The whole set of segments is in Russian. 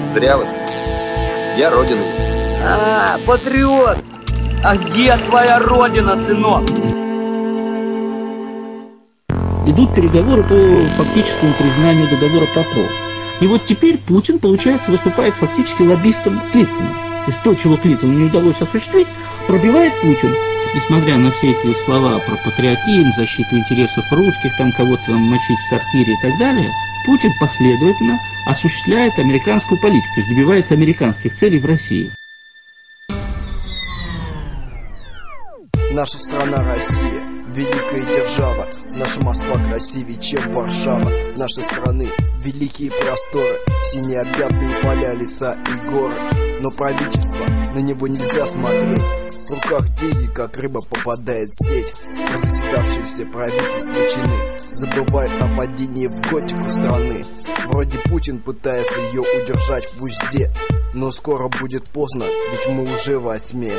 Зря вы. Я родину. Патриот! А где твоя родина, сынок? Идут переговоры по фактическому признанию договора Петрова. И вот теперь Путин, получается, выступает фактически лоббистом Клинтона. То есть то, чего Клинтону не удалось осуществить, пробивает Путин. Несмотря на все эти слова про патриотизм, защиту интересов русских, там кого-то там мочить в сортире и так далее, Путин последовательно осуществляет американскую политику, то есть добивается американских целей в России. Наша страна Россия, великая держава. Наша Москва красивее, чем Варшава. Нашей страны великие просторы, синие объятные поля, леса и горы. Но правительство, на него нельзя смотреть. В руках деньги, как рыба попадает в сеть. Разоседавшиеся правительства чины забывают о падении в готику страны. Вроде Путин пытается ее удержать в узде, но скоро будет поздно, ведь мы уже во тьме.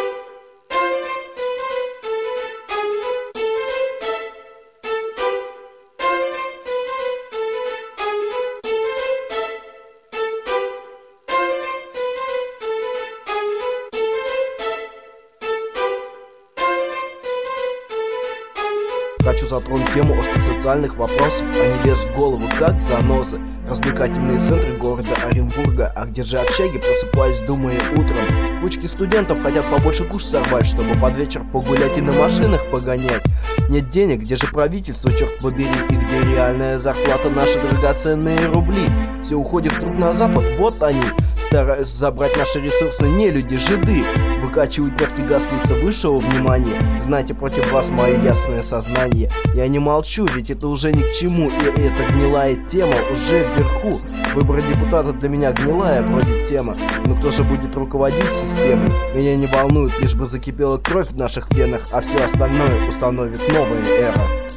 Хочу затронуть тему остросоциальных вопросов, они лезут в голову как занозы. Развлекательные центры города Оренбурга, а где же общаги, просыпаюсь, думая утром. Кучки студентов хотят побольше куш сорвать, чтобы под вечер погулять и на машинах погонять. Нет денег, где же правительство, черт побери, и где реальная зарплата, наши драгоценные рубли. Все уходит вдруг на запад, вот они стараются забрать наши ресурсы, не люди, жиды. Выкачивают нефтегаз лица высшего внимания. Знаете, против вас мое ясное сознание. Я не молчу, ведь это уже ни к чему, и эта гнилая тема уже вверху. Выбор депутата для меня гнилая вроде тема. Но кто же будет руководить системой? Меня не волнует, лишь бы закипела кровь в наших венах, а все остальное установит новая эра.